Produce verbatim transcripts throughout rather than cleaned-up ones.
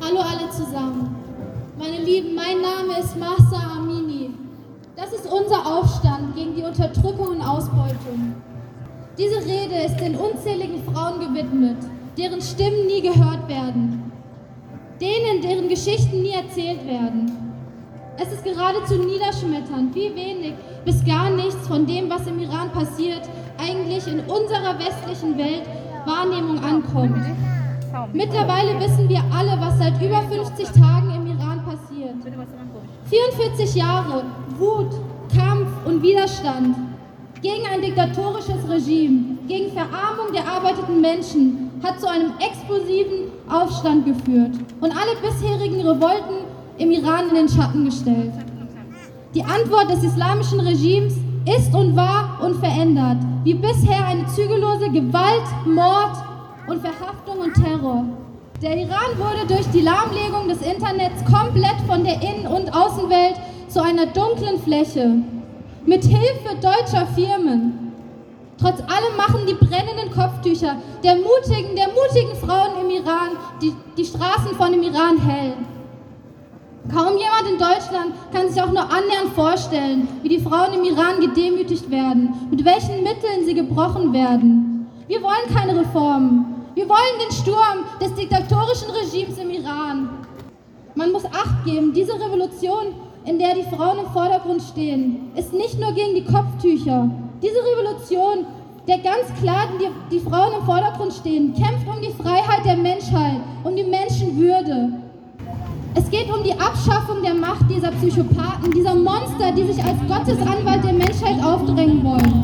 Hallo alle zusammen. Meine Lieben, mein Name ist Mahsa Amini. Das ist unser Aufstand gegen die Unterdrückung und Ausbeutung. Diese Rede ist den unzähligen Frauen gewidmet, deren Stimmen nie gehört werden, denen, deren Geschichten nie erzählt werden. Es ist geradezu niederschmetternd, wie wenig bis gar nichts von dem, was im Iran passiert, eigentlich in unserer westlichen Welt Wahrnehmung ankommt. Mittlerweile wissen wir alle, was seit über fünfzig Tagen im Iran passiert. vierundvierzig Jahre Wut, Kampf und Widerstand gegen ein diktatorisches Regime, gegen Verarmung der arbeitenden Menschen hat zu einem explosiven Aufstand geführt und alle bisherigen Revolten im Iran in den Schatten gestellt. Die Antwort des islamischen Regimes ist und war unverändert, wie bisher eine zügellose Gewalt, Mord und Verhaftung und Terror. Der Iran wurde durch die Lahmlegung des Internets komplett von der Innen- und Außenwelt zu einer dunklen Fläche. Mit Hilfe deutscher Firmen. Trotz allem machen die brennenden Kopftücher der mutigen, der mutigen Frauen im Iran die, die Straßen von dem Iran hell. Kaum jemand in Deutschland kann sich auch nur annähernd vorstellen, wie die Frauen im Iran gedemütigt werden, mit welchen Mitteln sie gebrochen werden. Wir wollen keine Reformen. Wir wollen den Sturm des diktatorischen Regimes im Iran. Man muss Acht geben, diese Revolution, in der die Frauen im Vordergrund stehen, ist nicht nur gegen die Kopftücher. Diese Revolution, der ganz klar die, die Frauen im Vordergrund stehen, kämpft um die Freiheit der Menschheit, um die Menschenwürde. Es geht um die Abschaffung der Macht dieser Psychopathen, dieser Monster, die sich als Gottesanwalt der Menschheit aufdrängen wollen.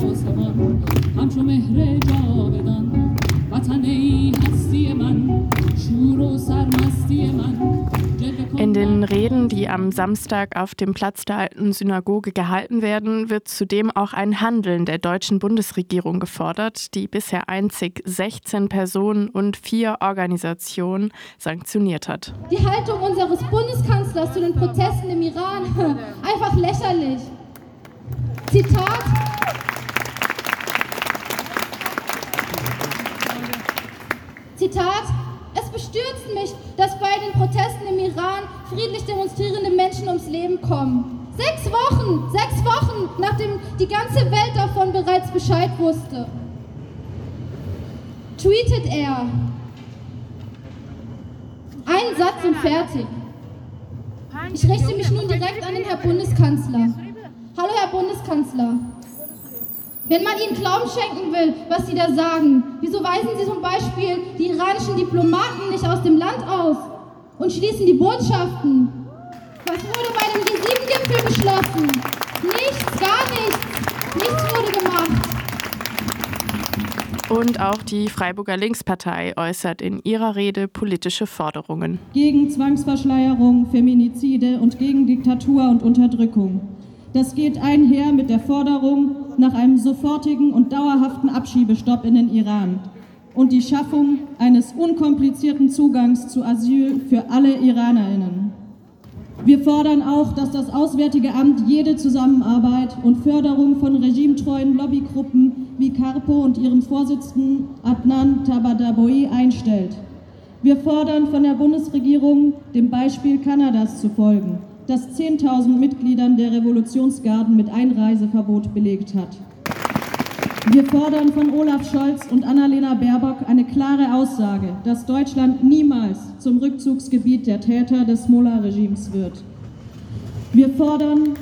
In den Reden, die am Samstag auf dem Platz der Alten Synagoge gehalten werden, wird zudem auch ein Handeln der deutschen Bundesregierung gefordert, die bisher einzig sechzehn Personen und vier Organisationen sanktioniert hat. Die Haltung unseres Bundeskanzlers zu den Protesten im Iran, einfach lächerlich. Zitat: Zitat: Es bestürzt mich, dass bei den Protesten im Iran friedlich demonstrierende Menschen ums Leben kommen. Sechs Wochen, sechs Wochen, nachdem die ganze Welt davon bereits Bescheid wusste. Tweetet er. Ein Satz und fertig. Ich richte mich nun direkt an den Herrn Bundeskanzler. Hallo Herr Bundeskanzler. Wenn man ihnen Glauben schenken will, was sie da sagen, wieso weisen sie zum Beispiel die iranischen Diplomaten nicht aus dem Land aus und schließen die Botschaften? Was wurde bei dem G sieben Gipfel beschlossen? Nichts, gar nichts. Nichts wurde gemacht. Und auch die Freiburger Linkspartei äußert in ihrer Rede politische Forderungen. Gegen Zwangsverschleierung, Feminizide und gegen Diktatur und Unterdrückung. Das geht einher mit der Forderung nach einem sofortigen und dauerhaften Abschiebestopp in den Iran und die Schaffung eines unkomplizierten Zugangs zu Asyl für alle IranerInnen. Wir fordern auch, dass das Auswärtige Amt jede Zusammenarbeit und Förderung von regimetreuen Lobbygruppen wie Carpo und ihrem Vorsitzenden Adnan Tabatabai einstellt. Wir fordern von der Bundesregierung, dem Beispiel Kanadas zu folgen, das zehntausend Mitgliedern der Revolutionsgarden mit Einreiseverbot belegt hat. Wir fordern von Olaf Scholz und Annalena Baerbock eine klare Aussage, dass Deutschland niemals zum Rückzugsgebiet der Täter des Mullah-Regimes wird. Wir fordern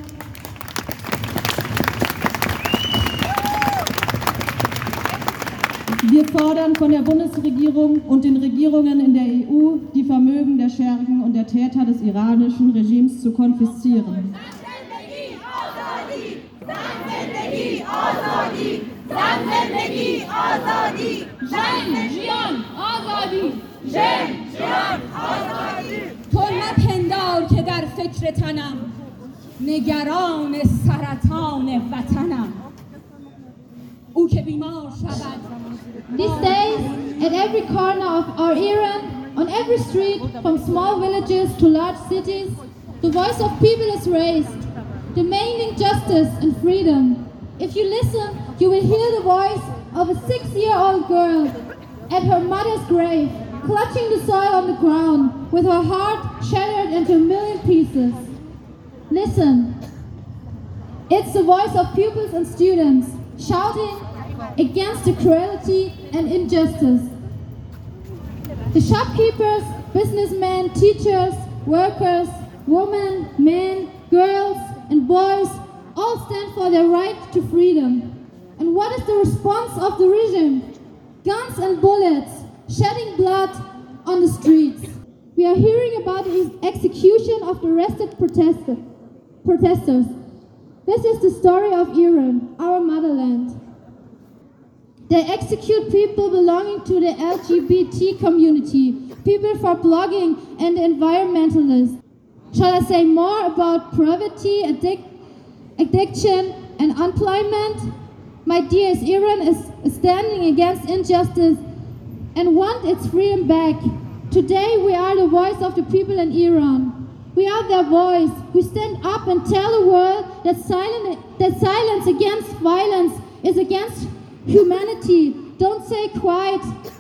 Wir fordern von der Bundesregierung und den Regierungen in der E U, die Vermögen der Schergen und der Täter des iranischen Regimes zu konfiszieren. تو مپندار که در فکر تنم نگران سرطان وطنم او که بیمار شود. These days, at every corner of our Iran, on every street, from small villages to large cities, the voice of people is raised, demanding justice and freedom. If you listen, you will hear the voice of a six-year-old girl at her mother's grave, clutching the soil on the ground, with her heart shattered into a million pieces. Listen. It's the voice of pupils and students shouting against the cruelty and injustice. The shopkeepers, businessmen, teachers, workers, women, men, girls, and boys all stand for their right to freedom. And what is the response of the regime? Guns and bullets, shedding blood on the streets. We are hearing about the execution of the arrested protester, protesters. This is the story of Iran, our motherland. They execute people belonging to the L G B T community, people for blogging and the environmentalists. Shall I say more about poverty, addic- addiction and unemployment? My dears, Iran is standing against injustice and want its freedom back. Today we are the voice of the people in Iran. We are their voice. We stand up and tell the world that, silent, that silence against violence is against humanity. Don't stay quiet.